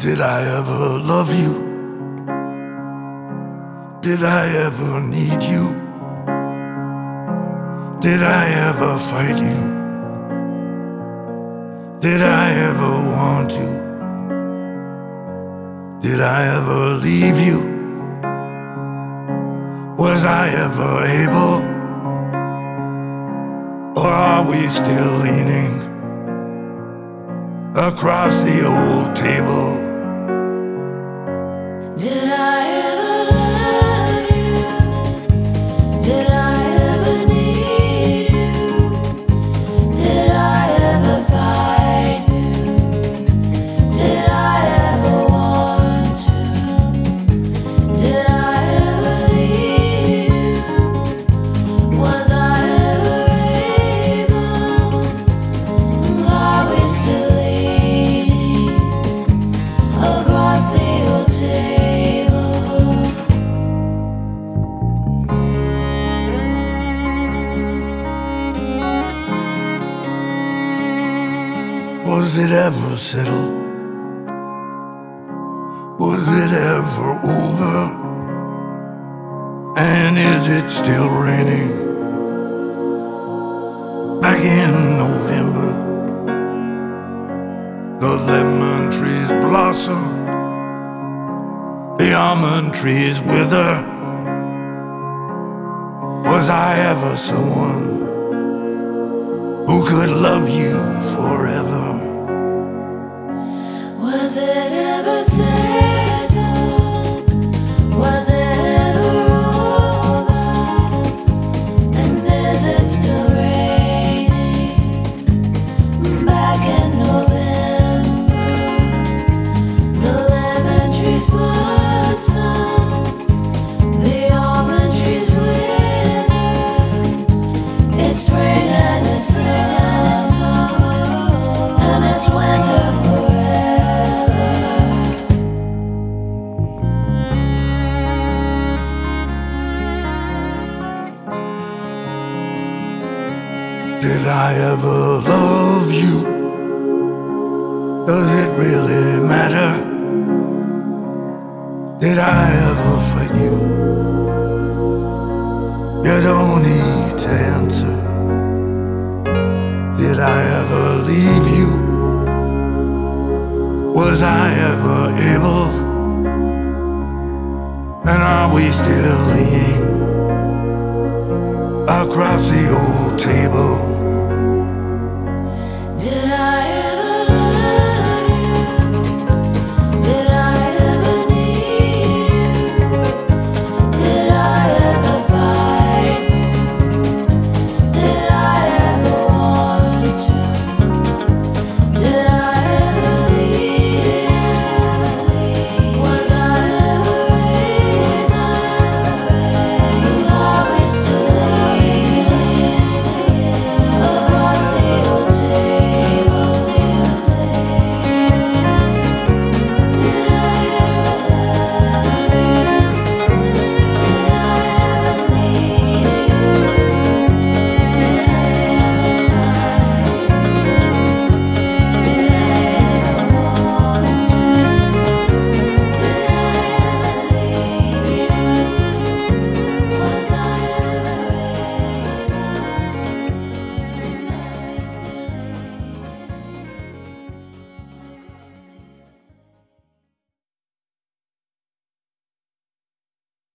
Did I ever love you? Did I ever need you? Did I ever fight you? Did I ever want you? Did I ever leave you? Was I ever able? Or are we still leaning across the old table? Did I ever love you? Did I ever need you? Did I ever fight you? Did I ever want you? Did I ever leave you? Was I ever able? Are we still leaning across the old table? Was it ever settled? Was it ever over? And is it still raining? Back in November, the lemon trees blossom, the almond trees wither. Was I ever someone who could love you forever? Was it ever settled? Was it ever over? And is it still raining back in November? The lemon trees blossom, the almond trees wither. It's spring and it's summer, and it's winter forever. Did I ever love you? Does it really matter? Did I ever fight you? You don't need to answer. Did I ever leave you? Was I ever able? And are we still leaning across the old table?